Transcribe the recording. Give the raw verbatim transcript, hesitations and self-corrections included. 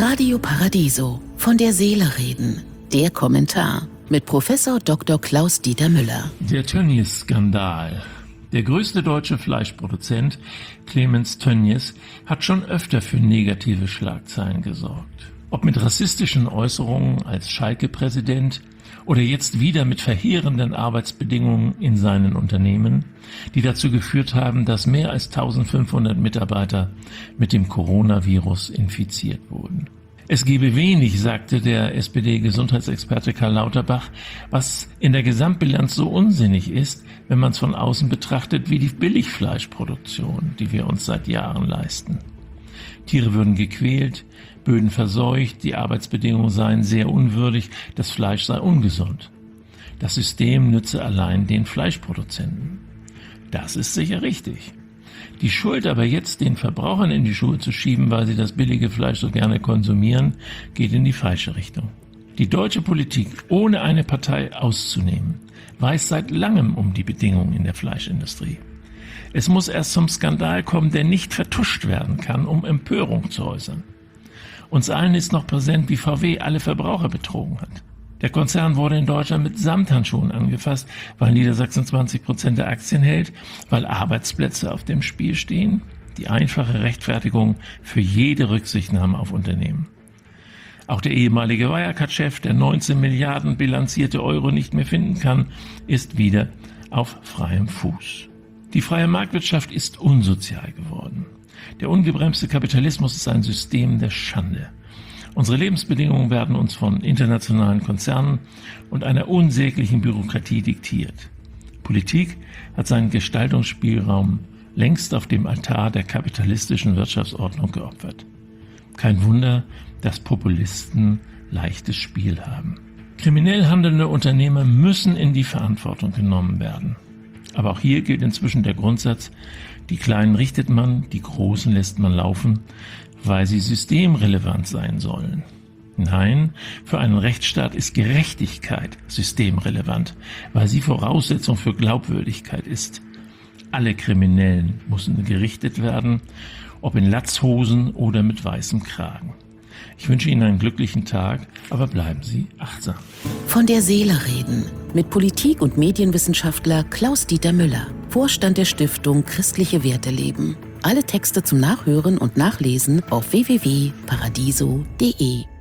Radio Paradiso, von der Seele reden. Der Kommentar mit Professor Doktor Klaus-Dieter Müller. Der Tönnies-Skandal. Der größte deutsche Fleischproduzent, Clemens Tönnies, hat schon öfter für negative Schlagzeilen gesorgt. Ob mit rassistischen Äußerungen als Schalke-Präsident oder jetzt wieder mit verheerenden Arbeitsbedingungen in seinen Unternehmen, die dazu geführt haben, dass mehr als eintausendfünfhundert Mitarbeiter mit dem Coronavirus infiziert wurden. Es gebe wenig, sagte der S P D-Gesundheitsexperte Karl Lauterbach, was in der Gesamtbilanz so unsinnig ist, wenn man es von außen betrachtet wie die Billigfleischproduktion, die wir uns seit Jahren leisten. Tiere würden gequält, Böden verseucht, die Arbeitsbedingungen seien sehr unwürdig, das Fleisch sei ungesund. Das System nütze allein den Fleischproduzenten. Das ist sicher richtig. Die Schuld aber jetzt den Verbrauchern in die Schuhe zu schieben, weil sie das billige Fleisch so gerne konsumieren, geht in die falsche Richtung. Die deutsche Politik, ohne eine Partei auszunehmen, weiß seit langem um die Bedingungen in der Fleischindustrie. Es muss erst zum Skandal kommen, der nicht vertuscht werden kann, um Empörung zu äußern. Uns allen ist noch präsent, wie V W alle Verbraucher betrogen hat. Der Konzern wurde in Deutschland mit Samthandschuhen angefasst, weil Niedersachsen zwanzig Prozent der Aktien hält, weil Arbeitsplätze auf dem Spiel stehen. Die einfache Rechtfertigung für jede Rücksichtnahme auf Unternehmen. Auch der ehemalige Wirecard-Chef, der neunzehn Milliarden bilanzierte Euro nicht mehr finden kann, ist wieder auf freiem Fuß. Die freie Marktwirtschaft ist unsozial geworden. Der ungebremste Kapitalismus ist ein System der Schande. Unsere Lebensbedingungen werden uns von internationalen Konzernen und einer unsäglichen Bürokratie diktiert. Politik hat seinen Gestaltungsspielraum längst auf dem Altar der kapitalistischen Wirtschaftsordnung geopfert. Kein Wunder, dass Populisten leichtes Spiel haben. Kriminell handelnde Unternehmer müssen in die Verantwortung genommen werden. Aber auch hier gilt inzwischen der Grundsatz, die Kleinen richtet man, die Großen lässt man laufen, weil sie systemrelevant sein sollen. Nein, für einen Rechtsstaat ist Gerechtigkeit systemrelevant, weil sie Voraussetzung für Glaubwürdigkeit ist. Alle Kriminellen müssen gerichtet werden, ob in Latzhosen oder mit weißem Kragen. Ich wünsche Ihnen einen glücklichen Tag, aber bleiben Sie achtsam. Von der Seele reden mit Politik- und Medienwissenschaftler Klaus-Dieter Müller, Vorstand der Stiftung Christliche Werte leben. Alle Texte zum Nachhören und Nachlesen auf w w w punkt paradiso punkt de.